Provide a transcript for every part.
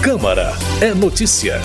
Câmara é notícia.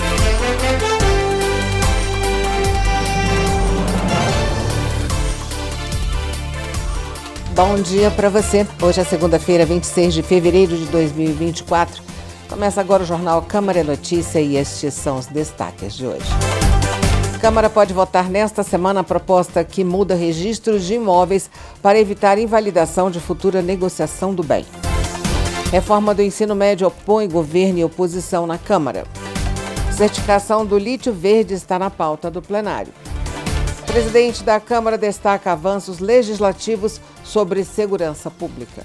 Bom dia para você. Hoje é segunda-feira, 26 de fevereiro de 2024. Começa agora o jornal Câmara é Notícia e estes são os destaques de hoje. A Câmara pode votar nesta semana a proposta que muda registros de imóveis para evitar invalidação de futura negociação do bem. Reforma do ensino médio opõe governo e oposição na Câmara. Certificação do lítio verde está na pauta do plenário. O presidente da Câmara destaca avanços legislativos sobre segurança pública.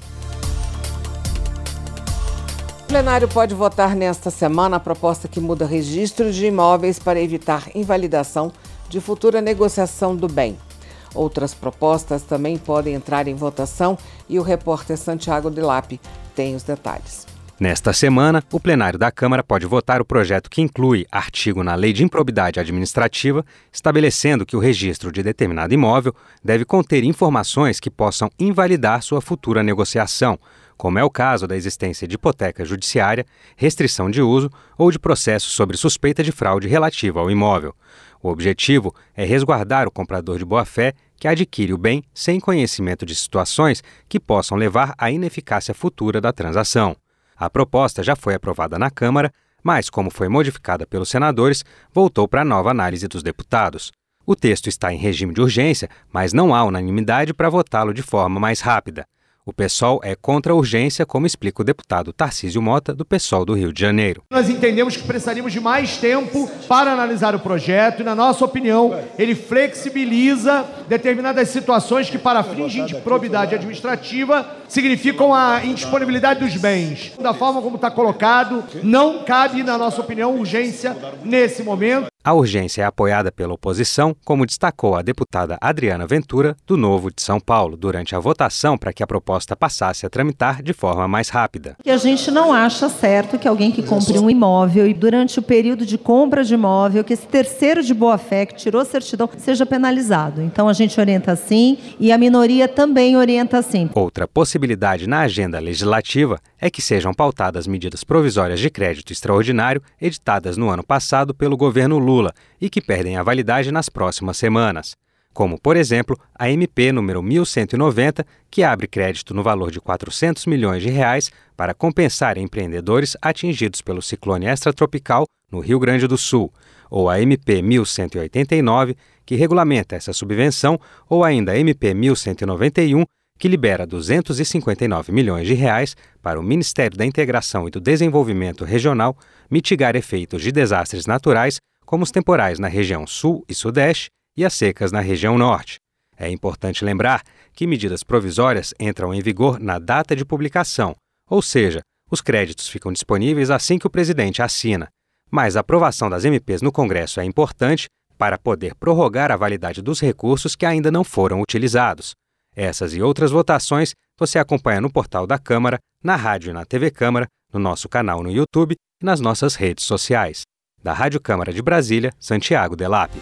O plenário pode votar nesta semana a proposta que muda registro de imóveis para evitar invalidação de futura negociação do bem. Outras propostas também podem entrar em votação e o repórter Santiago Delap tem os detalhes. Nesta semana, o plenário da Câmara pode votar o projeto que inclui artigo na Lei de Improbidade Administrativa, estabelecendo que o registro de determinado imóvel deve conter informações que possam invalidar sua futura negociação, como é o caso da existência de hipoteca judiciária, restrição de uso ou de processo sobre suspeita de fraude relativa ao imóvel. O objetivo é resguardar o comprador de boa-fé que adquire o bem sem conhecimento de situações que possam levar à ineficácia futura da transação. A proposta já foi aprovada na Câmara, mas, como foi modificada pelos senadores, voltou para nova análise dos deputados. O texto está em regime de urgência, mas não há unanimidade para votá-lo de forma mais rápida. O PSOL é contra a urgência, como explica o deputado Tarcísio Mota, do PSOL do Rio de Janeiro. Nós entendemos que precisaríamos de mais tempo para analisar o projeto e, na nossa opinião, ele flexibiliza determinadas situações que, para fins de improbidade administrativa, significam a indisponibilidade dos bens. Da forma como está colocado, não cabe, na nossa opinião, urgência nesse momento. A urgência é apoiada pela oposição, como destacou a deputada Adriana Ventura, do Novo de São Paulo, durante a votação para que a proposta passasse a tramitar de forma mais rápida. A gente não acha certo que alguém que compre um imóvel e durante o período de compra de imóvel, que esse terceiro de boa-fé que tirou certidão seja penalizado. Então a gente orienta assim e a minoria também orienta assim. Outra possibilidade na agenda legislativa é que sejam pautadas medidas provisórias de crédito extraordinário editadas no ano passado pelo governo Lula e que perdem a validade nas próximas semanas. Como, por exemplo, a MP número 1190, que abre crédito no valor de R$400 milhões para compensar empreendedores atingidos pelo ciclone extratropical no Rio Grande do Sul, ou a MP 1189, que regulamenta essa subvenção, ou ainda a MP 1191, que libera R$259 milhões para o Ministério da Integração e do Desenvolvimento Regional mitigar efeitos de desastres naturais, como os temporais na região Sul e Sudeste e as secas na região Norte. É importante lembrar que medidas provisórias entram em vigor na data de publicação, ou seja, os créditos ficam disponíveis assim que o presidente assina. Mas a aprovação das MPs no Congresso é importante para poder prorrogar a validade dos recursos que ainda não foram utilizados. Essas e outras votações você acompanha no portal da Câmara, na rádio e na TV Câmara, no nosso canal no YouTube e nas nossas redes sociais. Da Rádio Câmara de Brasília, Santiago Delap.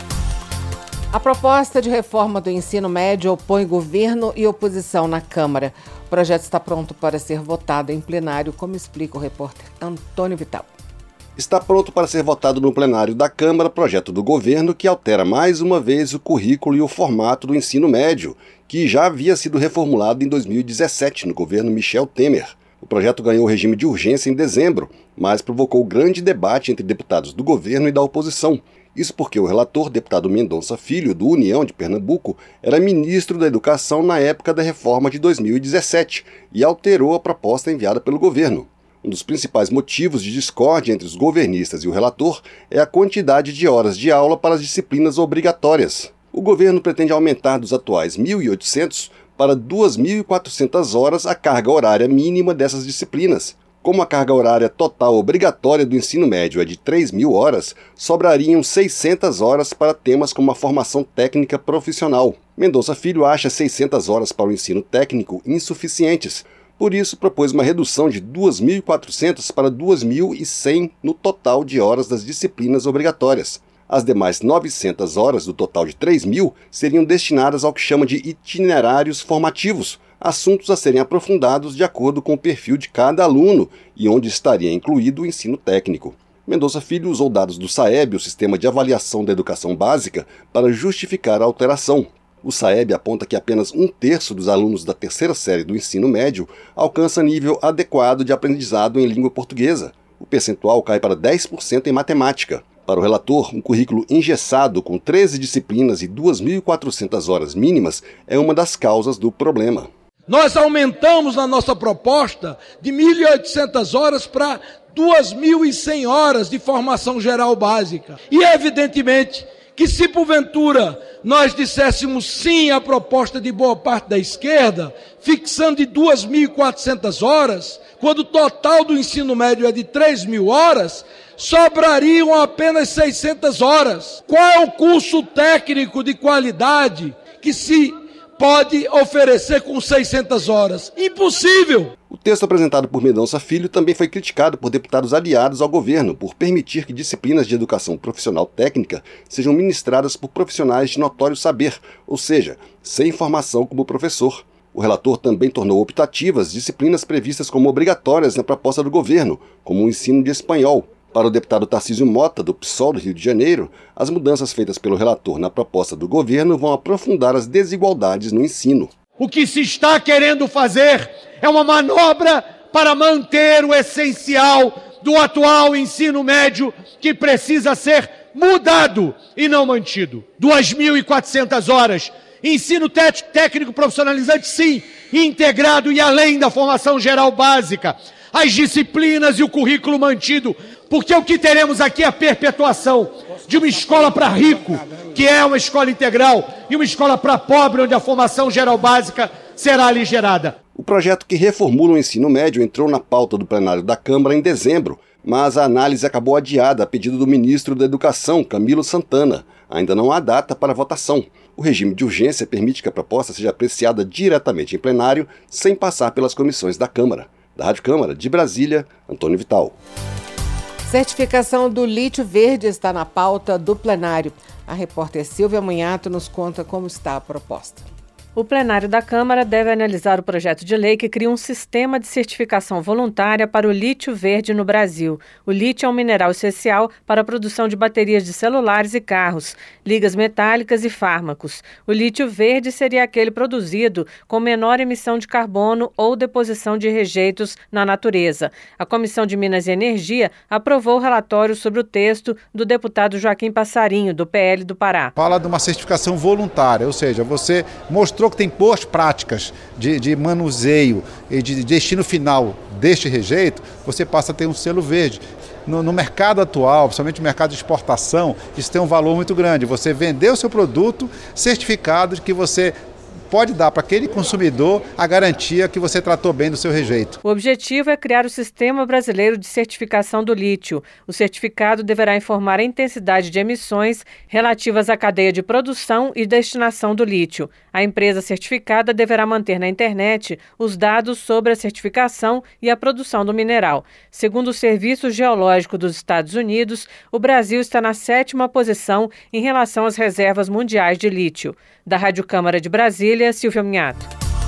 A proposta de reforma do ensino médio opõe governo e oposição na Câmara. O projeto está pronto para ser votado em plenário, como explica o repórter Antônio Vital. Está pronto para ser votado no plenário da Câmara projeto do governo que altera mais uma vez o currículo e o formato do ensino médio, que já havia sido reformulado em 2017 no governo Michel Temer. O projeto ganhou regime de urgência em dezembro, mas provocou grande debate entre deputados do governo e da oposição. Isso porque o relator, deputado Mendonça Filho, do União de Pernambuco, era ministro da Educação na época da reforma de 2017 e alterou a proposta enviada pelo governo. Um dos principais motivos de discórdia entre os governistas e o relator é a quantidade de horas de aula para as disciplinas obrigatórias. O governo pretende aumentar dos atuais 1.800 para 2.400 horas a carga horária mínima dessas disciplinas. Como a carga horária total obrigatória do ensino médio é de 3.000 horas, sobrariam 600 horas para temas como a formação técnica profissional. Mendonça Filho acha 600 horas para o ensino técnico insuficientes. Por isso, propôs uma redução de 2.400 para 2.100 no total de horas das disciplinas obrigatórias. As demais 900 horas do total de 3.000 seriam destinadas ao que chama de itinerários formativos, assuntos a serem aprofundados de acordo com o perfil de cada aluno e onde estaria incluído o ensino técnico. Mendonça Filho usou dados do SAEB, o Sistema de Avaliação da Educação Básica, para justificar a alteração. O SAEB aponta que apenas 1/3 dos alunos da terceira série do ensino médio alcança nível adequado de aprendizado em língua portuguesa. O percentual cai para 10% em matemática. Para o relator, um currículo engessado com 13 disciplinas e 2.400 horas mínimas é uma das causas do problema. Nós aumentamos na nossa proposta de 1.800 horas para 2.100 horas de formação geral básica. E evidentemente que se porventura nós disséssemos sim à proposta de boa parte da esquerda, fixando de 2.400 horas, quando o total do ensino médio é de 3.000 horas, sobrariam apenas 600 horas. Qual é o curso técnico de qualidade que se pode oferecer com 600 horas? Impossível! O texto apresentado por Mendonça Filho também foi criticado por deputados aliados ao governo por permitir que disciplinas de educação profissional técnica sejam ministradas por profissionais de notório saber, ou seja, sem formação como professor. O relator também tornou optativas disciplinas previstas como obrigatórias na proposta do governo, como o ensino de espanhol. Para o deputado Tarcísio Mota, do PSOL do Rio de Janeiro, as mudanças feitas pelo relator na proposta do governo vão aprofundar as desigualdades no ensino. O que se está querendo fazer é uma manobra para manter o essencial do atual ensino médio, que precisa ser mudado e não mantido. 2.400 horas. Ensino técnico profissionalizante, sim, integrado e além da formação geral básica. As disciplinas e o currículo mantido, porque o que teremos aqui é a perpetuação de uma escola para rico, que é uma escola integral, e uma escola para pobre, onde a formação geral básica será aligerada. O projeto que reformula o ensino médio entrou na pauta do plenário da Câmara em dezembro, mas a análise acabou adiada a pedido do ministro da Educação, Camilo Santana. Ainda não há data para votação. O regime de urgência permite que a proposta seja apreciada diretamente em plenário, sem passar pelas comissões da Câmara. Da Rádio Câmara, de Brasília, Antônio Vital. Certificação do lítio verde está na pauta do plenário. A repórter Silvia Munhato nos conta como está a proposta. O plenário da Câmara deve analisar o projeto de lei que cria um sistema de certificação voluntária para o lítio verde no Brasil. O lítio é um mineral essencial para a produção de baterias de celulares e carros, ligas metálicas e fármacos. O lítio verde seria aquele produzido com menor emissão de carbono ou deposição de rejeitos na natureza. A Comissão de Minas e Energia aprovou o relatório sobre o texto do deputado Joaquim Passarinho, do PL do Pará. Fala de uma certificação voluntária, ou seja, você mostrou que tem boas práticas de manuseio e de destino final deste rejeito, você passa a ter um selo verde. No mercado atual, principalmente no mercado de exportação, isso tem um valor muito grande. Você vender o seu produto certificado de que você pode dar para aquele consumidor a garantia que você tratou bem do seu rejeito. O objetivo é criar o Sistema Brasileiro de Certificação do Lítio. O certificado deverá informar a intensidade de emissões relativas à cadeia de produção e destinação do lítio. A empresa certificada deverá manter na internet os dados sobre a certificação e a produção do mineral. Segundo o Serviço Geológico dos Estados Unidos, o Brasil está na 7ª posição em relação às reservas mundiais de lítio. Da Rádio Câmara de Brasília, Silvia Munhato.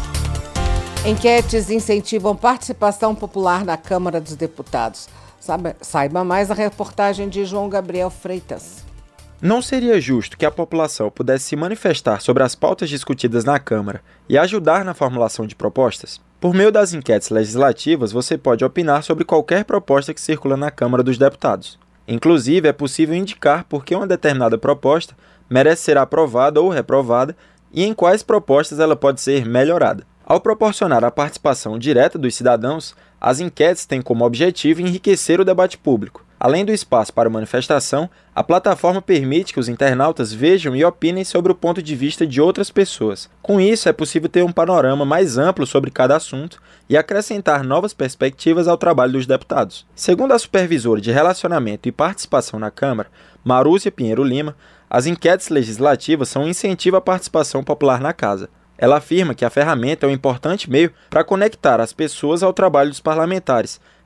Enquetes incentivam participação popular na Câmara dos Deputados. Saiba mais a reportagem de João Gabriel Freitas. Não seria justo que a população pudesse se manifestar sobre as pautas discutidas na Câmara e ajudar na formulação de propostas? Por meio das enquetes legislativas, você pode opinar sobre qualquer proposta que circula na Câmara dos Deputados. Inclusive, é possível indicar por que uma determinada proposta merece ser aprovada ou reprovada e em quais propostas ela pode ser melhorada. Ao proporcionar a participação direta dos cidadãos, as enquetes têm como objetivo enriquecer o debate público. Além do espaço para manifestação, a plataforma permite que os internautas vejam e opinem sobre o ponto de vista de outras pessoas. Com isso, é possível ter um panorama mais amplo sobre cada assunto e acrescentar novas perspectivas ao trabalho dos deputados. Segundo a supervisora de Relacionamento e Participação na Câmara, Marúcia Pinheiro Lima, as enquetes legislativas são um incentivo à participação popular na Casa. Ela afirma que a ferramenta é um importante meio para conectar as pessoas ao trabalho dos parlamentares,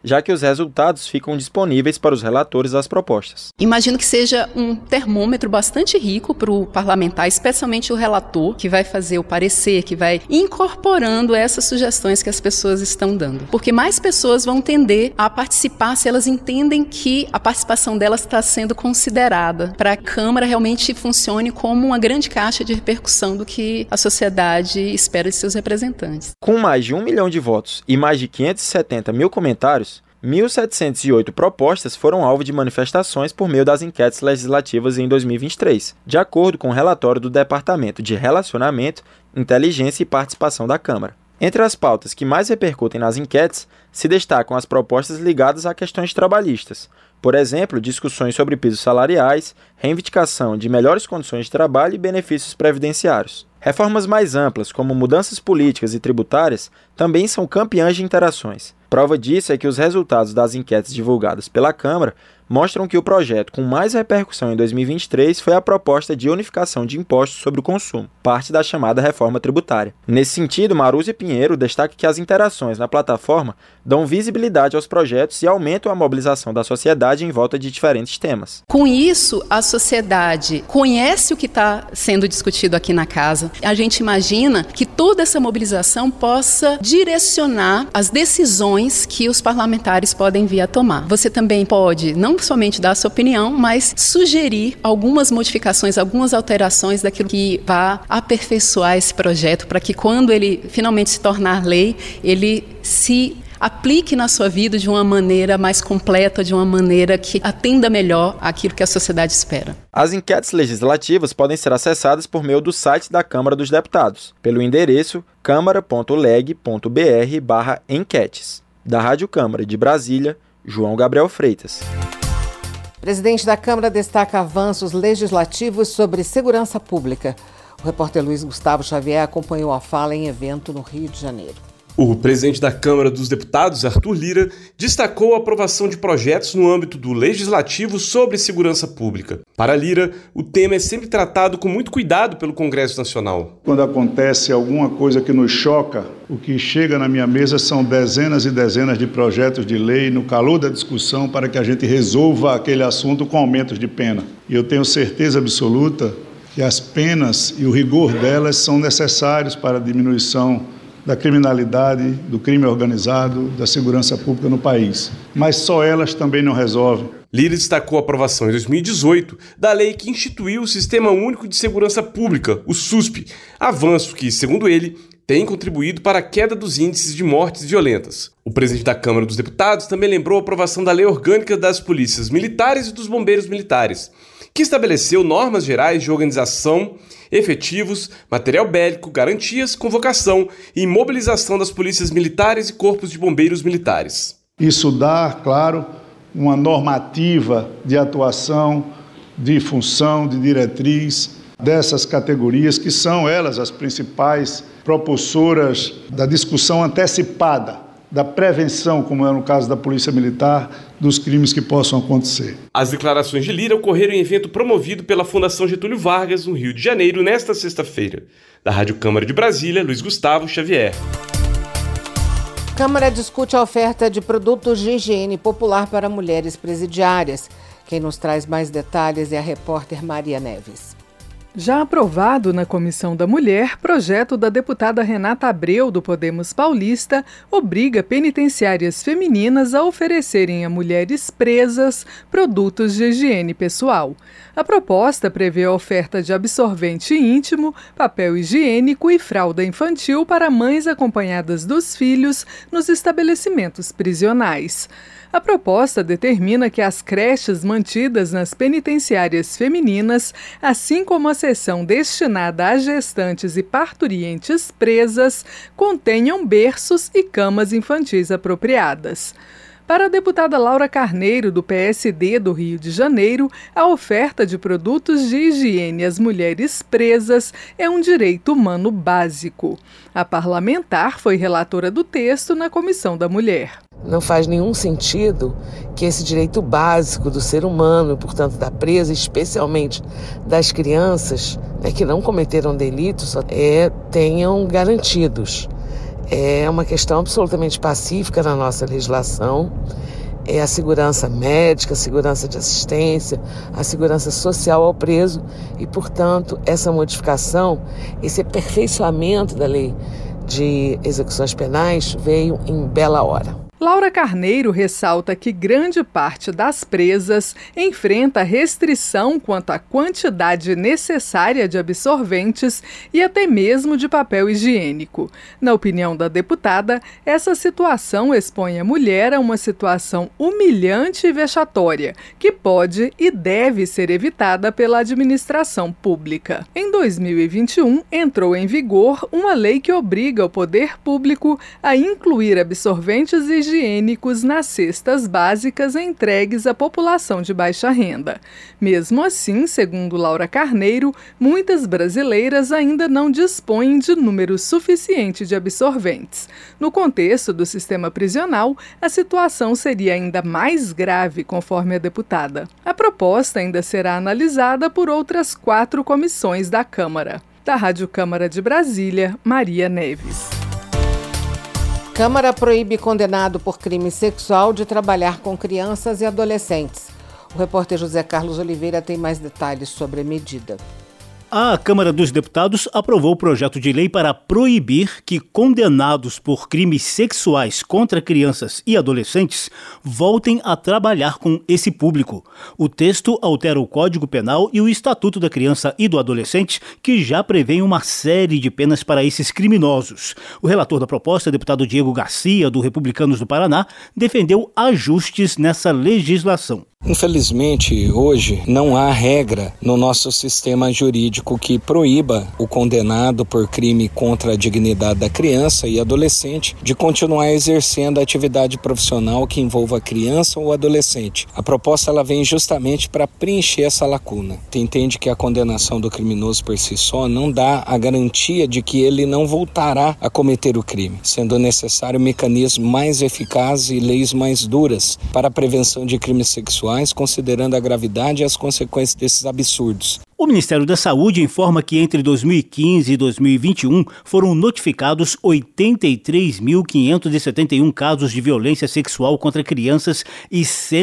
já que os resultados ficam disponíveis para os relatores das propostas. Imagino que seja um termômetro bastante rico para o parlamentar, especialmente o relator, que vai fazer o parecer, que vai incorporando essas sugestões que as pessoas estão dando. Porque mais pessoas vão tender a participar se elas entendem que a participação delas está sendo considerada, para a Câmara realmente funcione como uma grande caixa de repercussão do que a sociedade espera de seus representantes. Com mais de 1 milhão de votos e mais de 570 mil comentários, 1.708 propostas foram alvo de manifestações por meio das enquetes legislativas em 2023, de acordo com o relatório do Departamento de Relacionamento, Inteligência e Participação da Câmara. Entre as pautas que mais repercutem nas enquetes, se destacam as propostas ligadas a questões trabalhistas. Por exemplo, discussões sobre pisos salariais, reivindicação de melhores condições de trabalho e benefícios previdenciários. Reformas mais amplas, como mudanças políticas e tributárias, também são campeãs de interações. Prova disso é que os resultados das enquetes divulgadas pela Câmara mostram que o projeto com mais repercussão em 2023 foi a proposta de unificação de impostos sobre o consumo, parte da chamada reforma tributária. Nesse sentido, Maruzia Pinheiro destaca que as interações na plataforma dão visibilidade aos projetos e aumentam a mobilização da sociedade em volta de diferentes temas. Com isso, a sociedade conhece o que está sendo discutido aqui na casa. A gente imagina que toda essa mobilização possa direcionar as decisões que os parlamentares podem vir a tomar. Você também pode não somente dar a sua opinião, mas sugerir algumas modificações, algumas alterações daquilo que vá aperfeiçoar esse projeto, para que quando ele finalmente se tornar lei, ele se aplique na sua vida de uma maneira mais completa, de uma maneira que atenda melhor àquilo que a sociedade espera. As enquetes legislativas podem ser acessadas por meio do site da Câmara dos Deputados, pelo endereço câmara.leg.br/enquetes. Da Rádio Câmara de Brasília, João Gabriel Freitas. O presidente da Câmara destaca avanços legislativos sobre segurança pública. O repórter Luiz Gustavo Xavier acompanhou a fala em evento no Rio de Janeiro. O presidente da Câmara dos Deputados, Arthur Lira, destacou a aprovação de projetos no âmbito do Legislativo sobre segurança pública. Para Lira, o tema é sempre tratado com muito cuidado pelo Congresso Nacional. Quando acontece alguma coisa que nos choca, o que chega na minha mesa são dezenas e dezenas de projetos de lei no calor da discussão para que a gente resolva aquele assunto com aumentos de pena. E eu tenho certeza absoluta que as penas e o rigor delas são necessários para a diminuição da criminalidade, do crime organizado, da segurança pública no país. Mas só elas também não resolvem. Lira destacou a aprovação em 2018 da lei que instituiu o Sistema Único de Segurança Pública, o SUSP, avanço que, segundo ele, tem contribuído para a queda dos índices de mortes violentas. O presidente da Câmara dos Deputados também lembrou a aprovação da Lei Orgânica das Polícias Militares e dos Bombeiros Militares, que estabeleceu normas gerais de organização, efetivos, material bélico, garantias, convocação e mobilização das polícias militares e corpos de bombeiros militares. Isso dá, claro, uma normativa de atuação, de função, de diretriz dessas categorias, que são elas as principais propulsoras da discussão antecipada, da prevenção, como é no caso da Polícia Militar, dos crimes que possam acontecer. As declarações de Lira ocorreram em evento promovido pela Fundação Getúlio Vargas, no Rio de Janeiro, nesta sexta-feira. Da Rádio Câmara de Brasília, Luiz Gustavo Xavier. Câmara discute a oferta de produtos de higiene popular para mulheres presidiárias. Quem nos traz mais detalhes é a repórter Maria Neves. Já aprovado na Comissão da Mulher, projeto da deputada Renata Abreu, do Podemos Paulista, obriga penitenciárias femininas a oferecerem a mulheres presas produtos de higiene pessoal. A proposta prevê a oferta de absorvente íntimo, papel higiênico e fralda infantil para mães acompanhadas dos filhos nos estabelecimentos prisionais. A proposta determina que as creches mantidas nas penitenciárias femininas, assim como a seção destinada a gestantes e parturientes presas, contenham berços e camas infantis apropriadas. Para a deputada Laura Carneiro, do PSD do Rio de Janeiro, a oferta de produtos de higiene às mulheres presas é um direito humano básico. A parlamentar foi relatora do texto na Comissão da Mulher. Não faz nenhum sentido que esse direito básico do ser humano, portanto da presa, especialmente das crianças, que não cometeram delitos, tenham garantidos. é uma questão absolutamente pacífica na nossa legislação. É a segurança médica, a segurança de assistência, a segurança social ao preso e, portanto, essa modificação, esse aperfeiçoamento da lei de execuções penais veio em bela hora. Laura Carneiro ressalta que grande parte das presas enfrenta restrição quanto à quantidade necessária de absorventes e até mesmo de papel higiênico. Na opinião da deputada, essa situação expõe a mulher a uma situação humilhante e vexatória, que pode e deve ser evitada pela administração pública. Em 2021, entrou em vigor uma lei que obriga o poder público a incluir absorventes higiênicos nas cestas básicas entregues à população de baixa renda. Mesmo assim, segundo Laura Carneiro, muitas brasileiras ainda não dispõem de número suficiente de absorventes. No contexto do sistema prisional, a situação seria ainda mais grave, conforme a deputada. A proposta ainda será analisada por outras 4 comissões da Câmara. Da Rádio Câmara de Brasília, Maria Neves. Câmara proíbe condenado por crime sexual de trabalhar com crianças e adolescentes. O repórter José Carlos Oliveira tem mais detalhes sobre a medida. A Câmara dos Deputados aprovou o projeto de lei para proibir que condenados por crimes sexuais contra crianças e adolescentes voltem a trabalhar com esse público. O texto altera o Código Penal e o Estatuto da Criança e do Adolescente, que já prevêem uma série de penas para esses criminosos. O relator da proposta, deputado Diego Garcia, do Republicanos do Paraná, defendeu ajustes nessa legislação. Infelizmente, hoje não há regra no nosso sistema jurídico que proíba o condenado por crime contra a dignidade da criança e adolescente de continuar exercendo a atividade profissional que envolva a criança ou adolescente. A proposta ela vem justamente para preencher essa lacuna. Entende que a condenação do criminoso por si só não dá a garantia de que ele não voltará a cometer o crime, sendo necessário mecanismos mais eficazes e leis mais duras para a prevenção de crimes sexuais, considerando a gravidade e as consequências desses absurdos. O Ministério da Saúde informa que entre 2015 e 2021 foram notificados 83.571 casos de violência sexual contra crianças e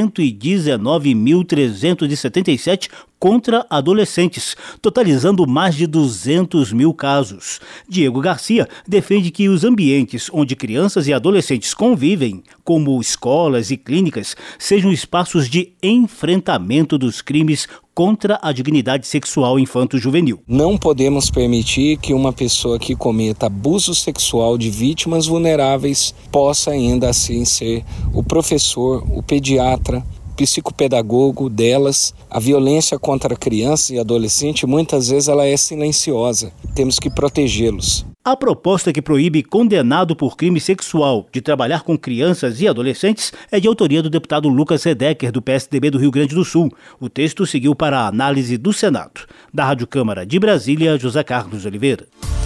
119.377 contra adolescentes, totalizando mais de 200 mil casos. Diego Garcia defende que os ambientes onde crianças e adolescentes convivem, como escolas e clínicas, sejam espaços de enfrentamento dos crimes contra a dignidade sexual infanto-juvenil. Não podemos permitir que uma pessoa que cometa abuso sexual de vítimas vulneráveis possa ainda assim ser o professor, o pediatra, psicopedagogo delas. A violência contra criança e adolescente muitas vezes ela é silenciosa. Temos que protegê-los. A proposta que proíbe condenado por crime sexual de trabalhar com crianças e adolescentes é de autoria do deputado Lucas Redecker, do PSDB do Rio Grande do Sul. O texto seguiu para a análise do Senado. Da Rádio Câmara de Brasília, José Carlos Oliveira.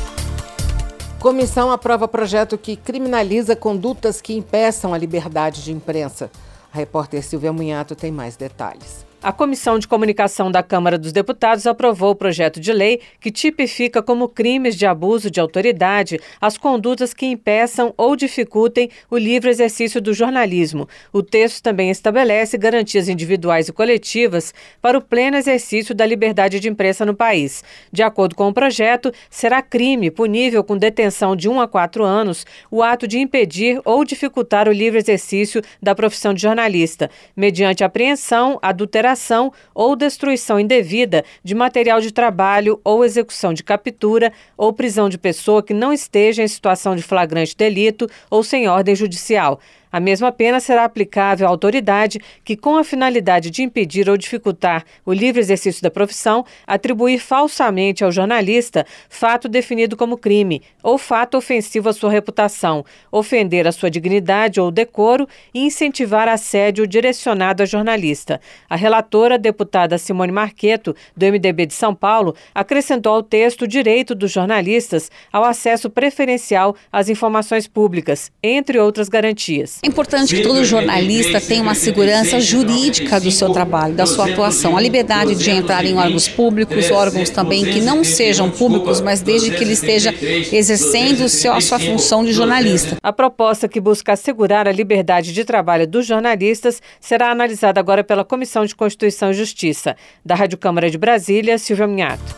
Comissão aprova projeto que criminaliza condutas que impeçam a liberdade de imprensa. A repórter Silvia Munhato tem mais detalhes. A Comissão de Comunicação da Câmara dos Deputados aprovou o projeto de lei que tipifica como crimes de abuso de autoridade as condutas que impeçam ou dificultem o livre exercício do jornalismo. O texto também estabelece garantias individuais e coletivas para o pleno exercício da liberdade de imprensa no país. De acordo com o projeto, será crime punível com detenção de 1 a 4 anos o ato de impedir ou dificultar o livre exercício da profissão de jornalista, mediante apreensão, adulteração ou destruição indevida de material de trabalho ou execução de captura ou prisão de pessoa que não esteja em situação de flagrante delito ou sem ordem judicial. A mesma pena será aplicável à autoridade que, com a finalidade de impedir ou dificultar o livre exercício da profissão, atribuir falsamente ao jornalista fato definido como crime ou fato ofensivo à sua reputação, ofender a sua dignidade ou decoro e incentivar assédio direcionado a jornalista. A relatora, deputada Simone Marqueto, do MDB de São Paulo, acrescentou ao texto o direito dos jornalistas ao acesso preferencial às informações públicas, entre outras garantias. É importante que todo jornalista tenha uma segurança jurídica do seu trabalho, da sua atuação, a liberdade de entrar em órgãos públicos, órgãos também que não sejam públicos, mas desde que ele esteja exercendo a sua função de jornalista. A proposta que busca assegurar a liberdade de trabalho dos jornalistas será analisada agora pela Comissão de Constituição e Justiça. Da Rádio Câmara de Brasília, Silvia Minhato.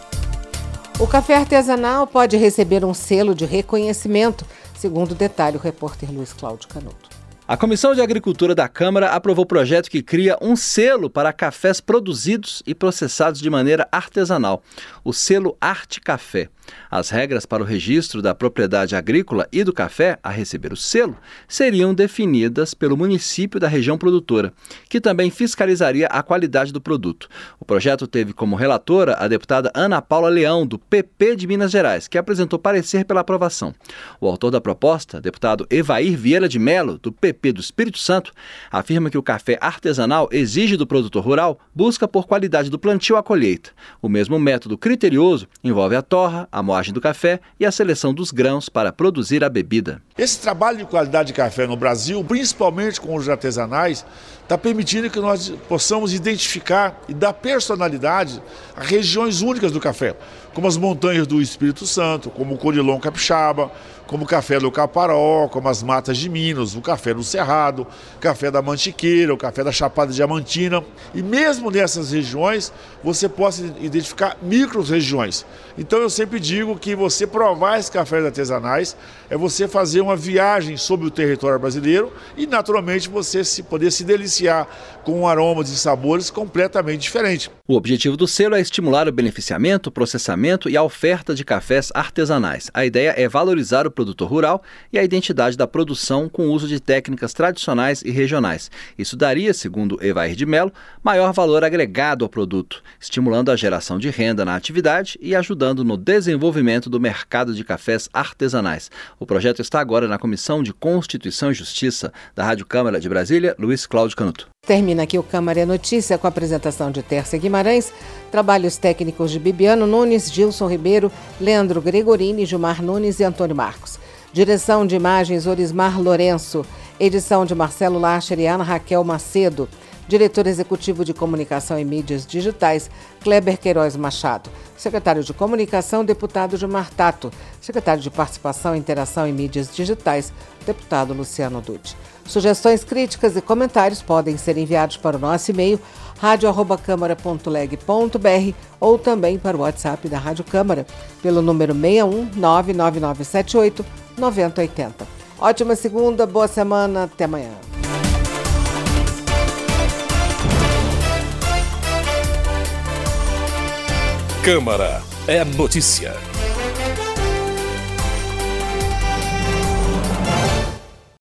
O café artesanal pode receber um selo de reconhecimento, segundo detalha o repórter Luiz Cláudio Canuto. A Comissão de Agricultura da Câmara aprovou o projeto que cria um selo para cafés produzidos e processados de maneira artesanal, o selo Arte Café. As regras para o registro da propriedade agrícola e do café a receber o selo seriam definidas pelo município da região produtora, que também fiscalizaria a qualidade do produto. O projeto teve como relatora a deputada Ana Paula Leão, do PP de Minas Gerais, que apresentou parecer pela aprovação. O autor da proposta, deputado Evair Vieira de Melo, do PP do Espírito Santo, afirma que o café artesanal exige do produtor rural busca por qualidade do plantio à colheita. O mesmo método criterioso envolve a torra, a moagem do café e a seleção dos grãos para produzir a bebida. Esse trabalho de qualidade de café no Brasil, principalmente com os artesanais, está permitindo que nós possamos identificar e dar personalidade a regiões únicas do café, como as montanhas do Espírito Santo, como o Conilon Capixaba, como o café do Caparó, como as matas de Minas, o café do Cerrado, o café da Mantiqueira, o café da Chapada Diamantina. E mesmo nessas regiões, você pode identificar micro-regiões. Então eu sempre digo que você provar esses cafés artesanais é você fazer uma viagem sobre o território brasileiro e naturalmente você poder se deliciar com aromas e sabores completamente diferentes. O objetivo do selo é estimular o beneficiamento, processamento e a oferta de cafés artesanais. A ideia é valorizar o produtor rural e a identidade da produção com o uso de técnicas tradicionais e regionais. Isso daria, segundo Evair de Melo, maior valor agregado ao produto, estimulando a geração de renda na atividade e ajudando no desenvolvimento do mercado de cafés artesanais. O projeto está agora na Comissão de Constituição e Justiça da Rádio Câmara de Brasília, Luiz Cláudio Canuto. Termina aqui o Câmara é Notícia com a apresentação de Tércia Guimarães, trabalhos técnicos de Bibiano Nunes, Gilson Ribeiro, Leandro Gregorini, Gilmar Nunes e Antônio Marcos. Direção de imagens Orismar Lourenço, edição de Marcelo Lacher e Ana Raquel Macedo, diretor executivo de Comunicação e Mídias Digitais, Kleber Queiroz Machado, secretário de Comunicação, deputado Gilmar Tato, secretário de Participação, Interação e Mídias Digitais, deputado Luciano Dutti. Sugestões, críticas e comentários podem ser enviados para o nosso e-mail radio@câmara.leg.br ou também para o WhatsApp da Rádio Câmara, pelo número 61 99978 9080. Ótima segunda, boa semana, até amanhã. Câmara é notícia.